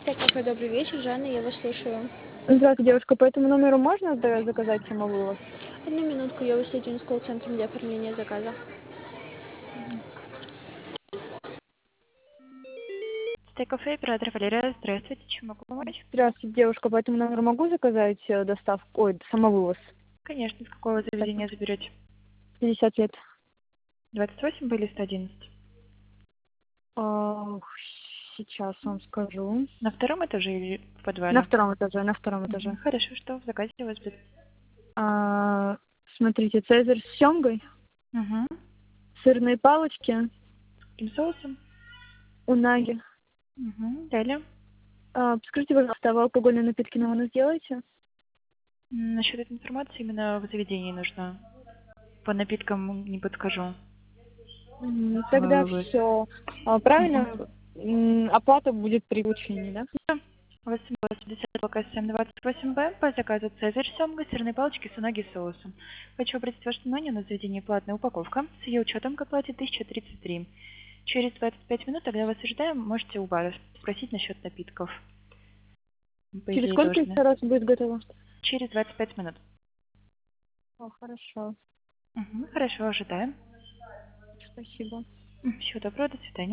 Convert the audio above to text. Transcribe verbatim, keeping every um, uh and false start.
Кафе, добрый вечер. Жанна, я вас слушаю. Здравствуйте, девушка. По этому номеру можно да, заказать самовывоз? Одну минутку, я вас соединю с колл-центром для оформления заказа. Кафе, оператор Валерия. Здравствуйте, чем могу помочь? Здравствуйте, девушка. По этому номеру могу заказать э, доставку, ой, самовывоз? Конечно, с какого заведения заберете? пятьдесят лет. двадцать восемь или сто одиннадцать? А, сейчас вам скажу. На втором этаже или в подвале? На втором этаже, на втором Мгм. этаже. Хорошо, что в заказе у вас будет? А, смотрите, цезарь с семгой, Угу. сырные палочки, Каким соусом? унаги. Угу. Далее. А, скажите, пожалуйста, а вы алкогольные напитки на вынос делаете? М, Насчет этой информации именно в заведении нужно. По напиткам не подскажу. М, Тогда Самовывоз. все. Мгм. Правильно? М, Оплата будет при получении, да? восемь пятьдесят локация семь двадцать восемь Б по заказу Цезарь семга, сырные палочки с унаги соусом. Хочу обратить ваше внимание на заведение платная упаковка с ее учетом к оплате тысяча тридцать три. Через двадцать пять минут, тогда вас ожидаем, можете у бара спросить насчет напитков. По Через идее, сколько должны. еще раз будет готово? Через двадцать пять минут. О, хорошо. Мгм. Хорошо, ожидаем. Спасибо. М, Всего доброго, до свидания.